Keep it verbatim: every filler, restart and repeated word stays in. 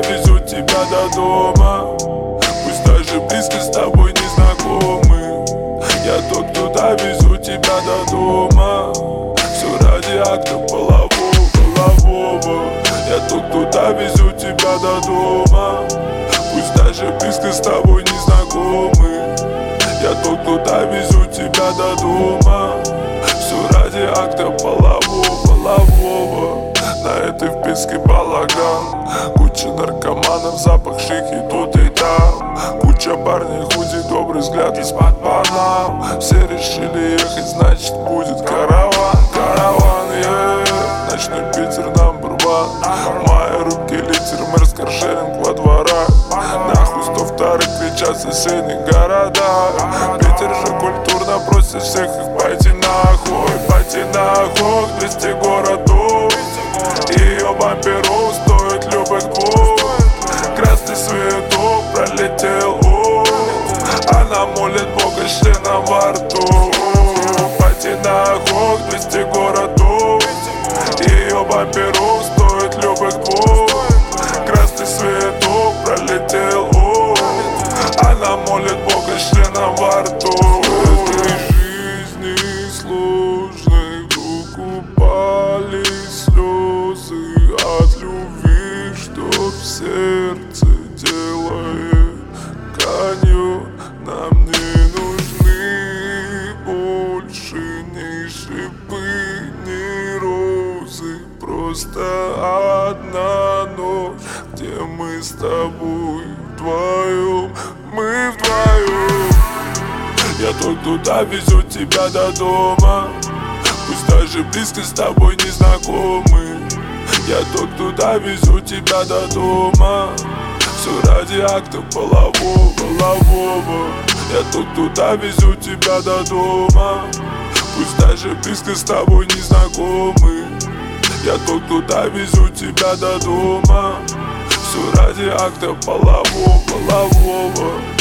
везу тебя до дома. Пусть даже близко с тобой не знакомы. Я тот, кто довезу тебя до дома. Все ради акта полового, полового. Я тот, кто довезу тебя до дома. Пусть даже близко с тобой не знакомы. Я тот, кто довезу тебя до дома. Все ради акта полового, полового. На этой вписке балаган. Куча наркоманов, запах шихи тут и там. Куча парней, худи, добрый взгляд из-под банан. Все решили ехать, значит будет караван. Караван, yeah. Ночной Питер, number one. Мои руки литер, мерс, каршеринг во дворах. Нахуй сто вторых кричат в соседних городах. Питер же культурно просит всех их пойти нахуй. Пойти нахуй, двести городов. Ее бамперу стоит любых двух. Красный светок пролетел, о, она молит Бога с членом во рту. Пойти нахуй, двести городов. Ее бамперу стоит любых двух. Красный светок пролетел, о, она молит Бога с членом во рту. В этой жизни сложной вдруг упали слезы от любви, что в сердце делает тканью. Нам не нужны больше ни шипы, ни розы. Просто одна ночь, где мы с тобой вдвоем, мы вдвоем. Я тот, кто довезет тебя до дома. Пусть даже близко с тобой не знакомы. Я тот, кто довезу тебя до дома. Все ради акта полового, полового. Я тот, кто довезу тебя до дома. Пусть даже близко с тобой не знакомы. Я тот, кто довезу тебя до дома. Все ради акта полового, полового.